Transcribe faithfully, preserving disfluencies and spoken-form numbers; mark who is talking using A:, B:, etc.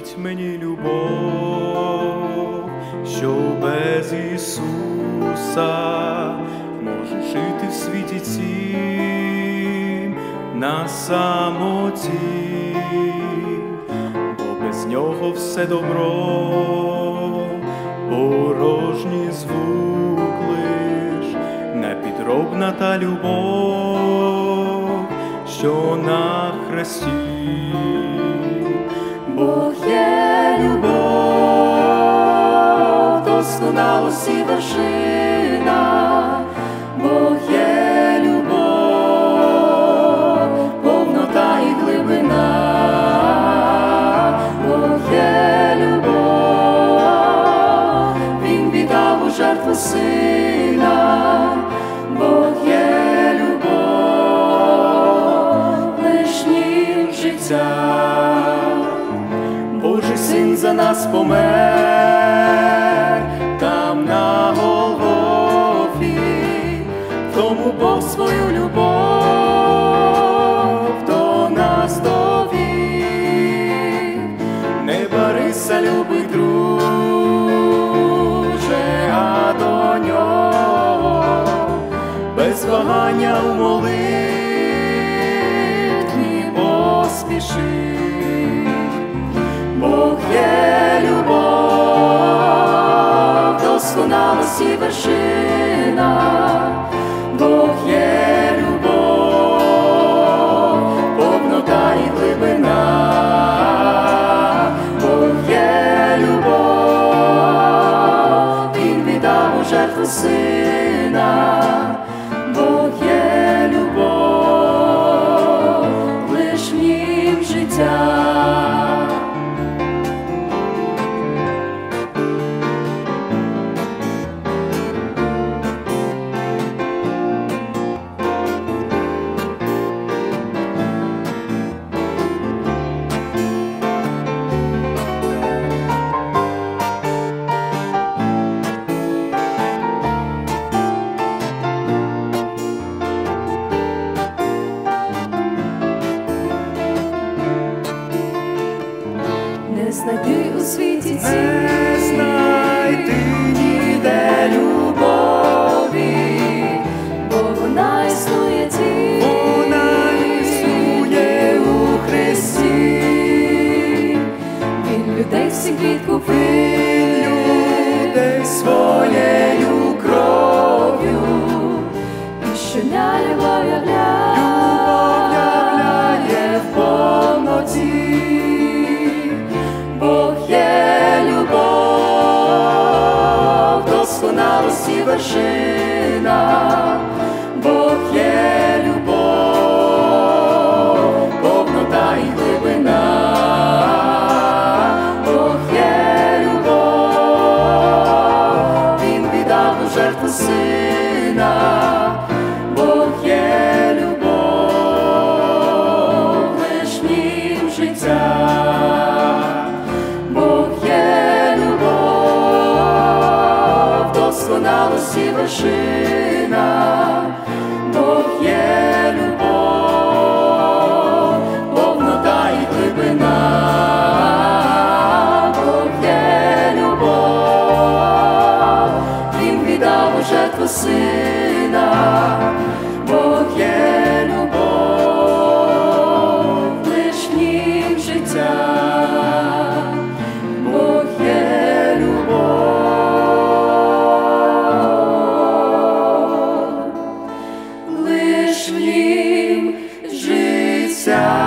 A: Скажіть мені, любов, що без Ісуса може жити в світі цім на самоті, бо без нього все добро, порожній звук лиш, непідробна та любов, що на хресті.
B: Бог є любов, досконалості вершина. Бог є любов, повнота і глибина. Бог є любов, Він віддав у жертву сина. Бог є любов, лишнім життя. Божий син за нас помер там на Голгофі, тому Бог свою любов до нас довів. Не барися, любий друже, а до нього без вагання у молитві поспіши. Бог є любов, досконалості вершина. Бог є любов, повнота і глибина. Бог є любов, Він віддав у жертву сина. Бог є любов, лишнім життя. Не знайти у світі ці,
A: Не знайти
B: ніде любові, бо вона існує ті,
A: вона існує
B: у Христі. Він людей всіх відкупив,
A: людей
B: своєю кров'ю, і щодня любов являє в повноті. Бог є любов, досконалості вершина. Бог є любов, повнота і глибина. Бог є любов, Він віддав у жертву сина. Бог є любов, лишнім життя. Досконалості вершина. Бог є любов, повнота і глибина. Бог є любов, Він віддав у жертву сина. Бог є любов, лишнім життя. Бог є любов, лишнім життя.